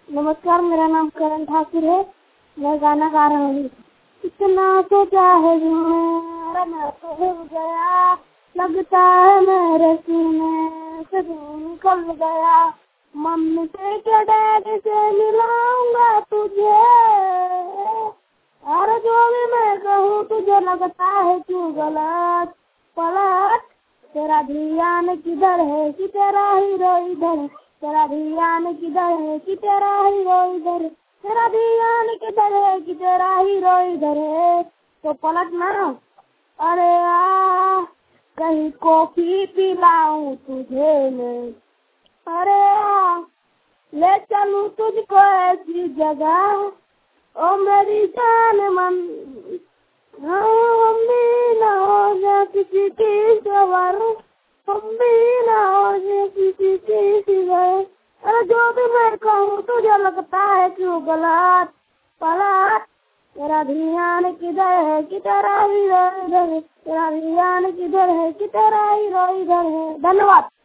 नमस्कार, मेरा नाम करण ठाकुर है। मैं गाना गा रहा हूँ। इतना सोचा है दिल में, मैं तो हिल गया। लगता है मेरे सीने से दिल निकल गया। मम्मी से क्या डैडी से मिलाऊंगा तुझे। और जो भी मैं कहूँ तुझे लगता है क्यों गलत। पलट तेरा ध्यान किधर है कि तेरा हीरो इधर है। तेरा ध्यान किधर है कि तेरा हीरो इधर है। तेरा ध्यान किधर है कि तेरा हीरो इधर है। तो पलट ना। अरे आ कहीं कॉफी पिलाऊं तुझे मैं। अरे आ ले चलूं तुझको ऐसी जगह। ओ मेरी जान मन, हम भी ना हो जाए किसी की सवार। हम भी ना हो जाए किसी की सिवाय। अरे जो भी मैं कहूँ तुझे लगता है क्यों गलत। पलट तेरा ध्यान किधर है कि तेरा हीरो इधर है। तेरा ध्यान किधर है कि तेरा हीरो इधर है। धन्यवाद।